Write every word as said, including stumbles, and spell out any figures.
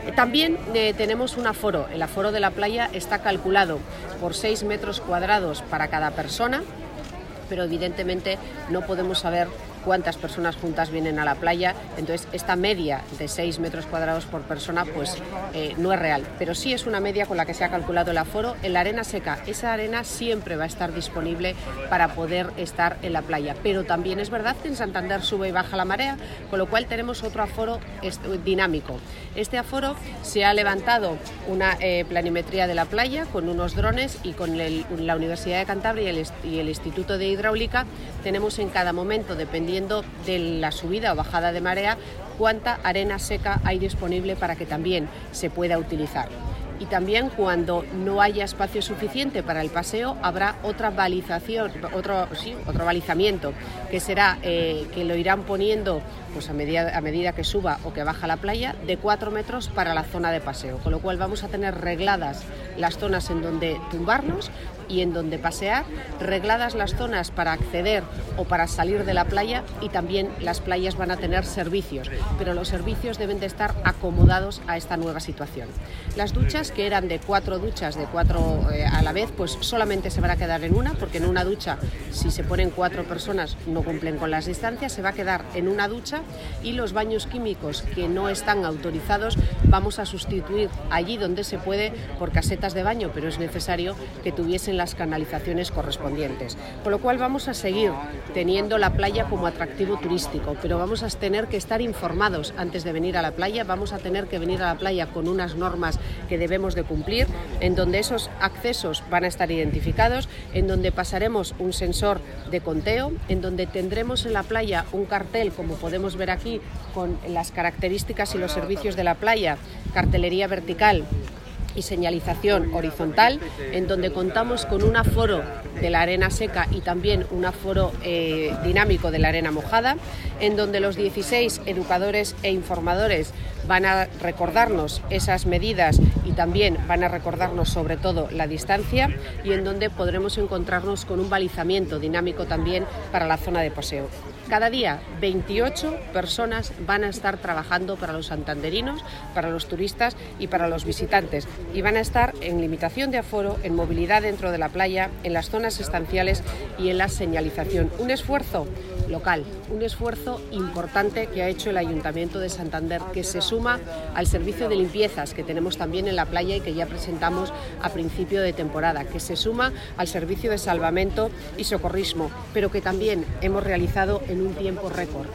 También eh, tenemos un aforo. El aforo de la playa está calculado por seis metros cuadrados para cada persona, pero evidentemente no podemos saber cuántas personas juntas vienen a la playa, entonces esta media de seis metros cuadrados por persona pues eh, no es real, pero sí es una media con la que se ha calculado el aforo. En la arena seca, esa arena siempre va a estar disponible para poder estar en la playa, pero también es verdad que en Santander sube y baja la marea, con lo cual tenemos otro aforo dinámico. Este aforo se ha levantado una eh, planimetría de la playa con unos drones y con el, la Universidad de Cantabria y el, y el Instituto de Hidráulica tenemos en cada momento, dependiendo de la subida o bajada de marea, cuánta arena seca hay disponible para que también se pueda utilizar. Y también cuando no haya espacio suficiente para el paseo habrá otra balización, otro, sí, otro balizamiento que será eh, que lo irán poniendo pues a medida, a medida que suba o que baja la playa de cuatro metros para la zona de paseo, con lo cual vamos a tener regladas las zonas en donde tumbarnos y en donde pasear, regladas las zonas para acceder o para salir de la playa, y también las playas van a tener servicios, pero los servicios deben de estar acomodados a esta nueva situación. Las duchas, que eran de cuatro duchas, de cuatro eh, a la vez, pues solamente se van a quedar en una, porque en una ducha, si se ponen cuatro personas, no cumplen con las distancias, se va a quedar en una ducha, y los baños químicos que no están autorizados vamos a sustituir allí donde se puede por casetas de baño, pero es necesario que tuviesen las canalizaciones correspondientes, con lo cual vamos a seguir teniendo la playa como atractivo turístico, pero vamos a tener que estar informados antes de venir a la playa, vamos a tener que venir a la playa con unas normas que debemos de cumplir, en donde esos accesos van a estar identificados, en donde pasaremos un sensor de conteo, en donde tendremos en la playa un cartel, como podemos ver aquí, con las características y los servicios de la playa, cartelería vertical y señalización horizontal, en donde contamos con un aforo de la arena seca y también un aforo eh, dinámico de la arena mojada, en donde los dieciséis educadores e informadores van a recordarnos esas medidas y también van a recordarnos sobre todo la distancia, y en donde podremos encontrarnos con un balizamiento dinámico también para la zona de paseo. Cada día veintiocho personas van a estar trabajando para los santanderinos, para los turistas y para los visitantes, y van a estar en limitación de aforo, en movilidad dentro de la playa, en las zonas estanciales y en la señalización. Un esfuerzo local, un esfuerzo importante que ha hecho el Ayuntamiento de Santander, que se suma al servicio de limpiezas que tenemos también en la playa y que ya presentamos a principio de temporada, que se suma al servicio de salvamento y socorrismo, pero que también hemos realizado en un tiempo récord.